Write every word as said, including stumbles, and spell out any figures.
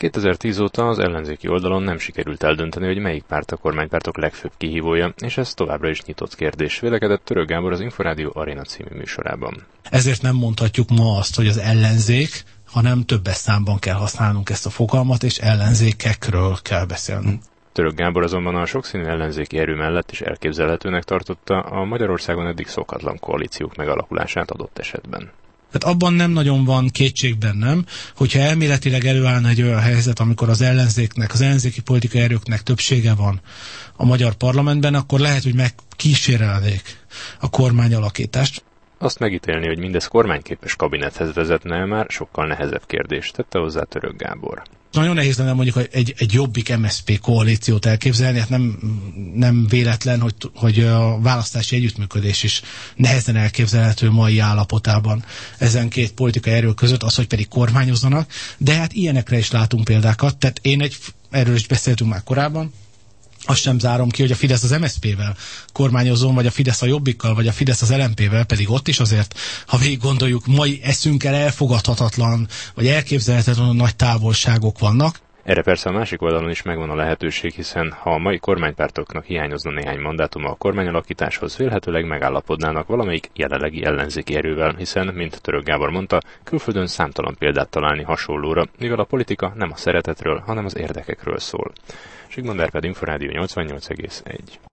kétezer-tíz óta az ellenzéki oldalon nem sikerült eldönteni, hogy melyik párt a kormánypártok legfőbb kihívója, és ez továbbra is nyitott kérdés, vélekedett Török Gábor az Inforádió Aréna című műsorában. Ezért nem mondhatjuk ma azt, hogy az ellenzék, hanem többes számban kell használnunk ezt a fogalmat, és ellenzékekről kell beszélnünk. Török Gábor azonban a sokszínű ellenzéki erő mellett is elképzelhetőnek tartotta a Magyarországon eddig szokatlan koalíciók megalakulását adott esetben. Tehát abban nem nagyon van kétség bennem, hogyha elméletileg előállna egy olyan helyzet, amikor az ellenzéknek, az ellenzéki politikai erőknek többsége van a magyar parlamentben, akkor lehet, hogy megkísérelnék a kormányalakítást. Azt megítélni, hogy mindez kormányképes kabinethez vezetne, már sokkal nehezebb kérdés, tette hozzá Török Gábor. Nagyon nehéz lenne mondjuk egy, egy Jobbik em es zé pé koalíciót elképzelni, hát nem, nem véletlen, hogy, hogy a választási együttműködés is nehezen elképzelhető mai állapotában ezen két politikai erő között, az, hogy pedig kormányozzanak, de hát ilyenekre is látunk példákat, tehát én egy, erről is beszéltünk már korábban, azt sem zárom ki, hogy a Fidesz az em es zé pével kormányozom, vagy a Fidesz a Jobbikkal, vagy a Fidesz az el em pével, pedig ott is azért, ha végig gondoljuk, mai eszünkkel elfogadhatatlan, vagy elképzelhetetlen nagy távolságok vannak. Erre persze a másik oldalon is megvan a lehetőség, hiszen ha a mai kormánypártoknak hiányozna néhány mandátuma a kormányalakításhoz, vélhetőleg megállapodnának valamelyik jelenlegi ellenzéki erővel, hiszen, mint Török Gábor mondta, külföldön számtalan példát találni hasonlóra, mivel a politika nem a szeretetről, hanem az érdekekről szól. Zsigmond Árpád, Inforádió nyolcvannyolc egész egy.